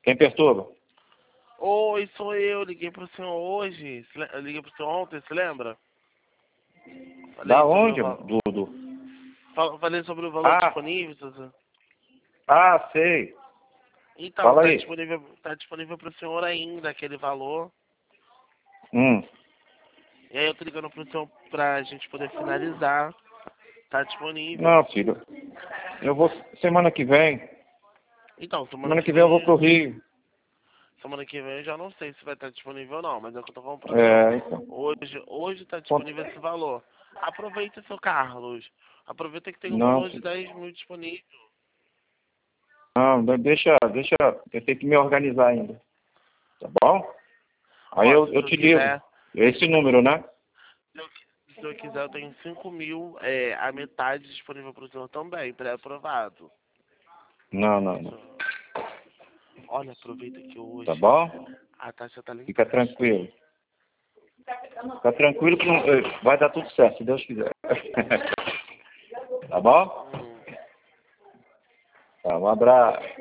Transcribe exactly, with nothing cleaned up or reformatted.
Quem perturba? Oi, sou eu. Liguei pro senhor hoje. Se le- Eu liguei pro senhor ontem, se lembra? Falei Da sobre onde, o val- Dudu? fal- Falei sobre o valor Ah, disponível. senhor. ah, sei. Então, Fala tá aí. disponível, tá disponível pro senhor ainda aquele valor. Hum. E aí eu tô ligando pro senhor pra gente poder finalizar. Tá disponível. Não, filho. Eu vou semana que vem. Então, semana Semana que que vem eu vou vem. pro Rio. Semana que vem eu já não sei se vai estar disponível ou não, mas é o que eu tô falando pro senhor. É, então. Hoje, hoje tá Quanto- disponível esse valor. Aproveita, seu Carlos. Aproveita que tem um Não, valor de filho. dez mil disponível. Não, deixa, deixa. Eu tenho que me organizar ainda. Tá bom? Aí Ó, eu, se o eu senhor te ligo. quiser, Esse número, né? se eu, se o senhor quiser, eu tenho cinco mil, é, a metade disponível pro senhor também, pré-aprovado. Não, não, não. Olha, aproveita que Tá hoje bom? a taxa tá lá Fica embaixo. tranquilo. Fica tranquilo que não, eh, vai dar tudo certo, se Deus quiser. Tá bom? Hum. Tá, um abraço.